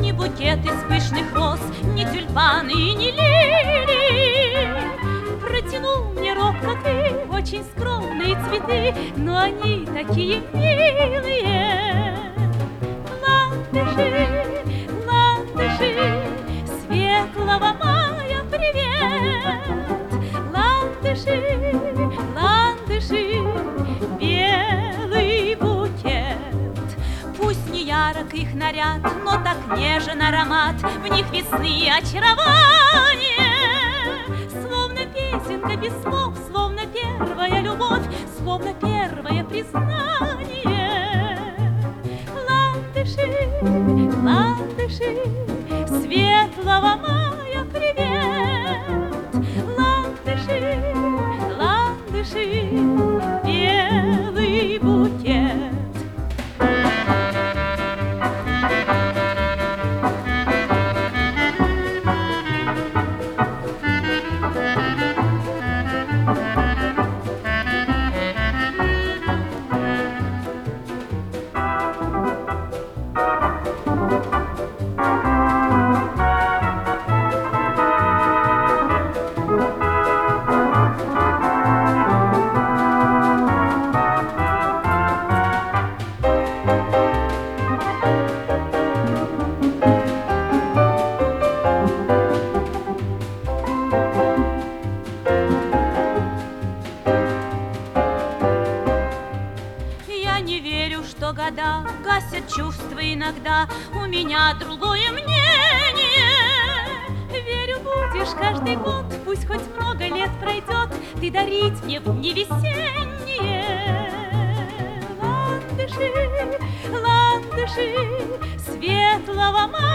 Ни букет из пышных роз, ни тюльпаны и ни лилии. Протянул мне робко ты очень скромные цветы, но они такие милые. Ландыши, ландыши, светлого мая привет. Ландыши, ландыши, белый букет. Пусть не ярок их наряд, но так нежен аромат, в них весны очарование. Словно песенка без слов, словно первая любовь, словно первое признание. Ландыши, ландыши, светлого мая привет. Ландыши, ландыши, белый букет. Я не верю, что года гасят чувства иногда. У меня другое мнение. Верю, будешь каждый год, пусть хоть много лет пройдет, ты дарить мне в дни весенние. Ландыши, ландыши, светлого мая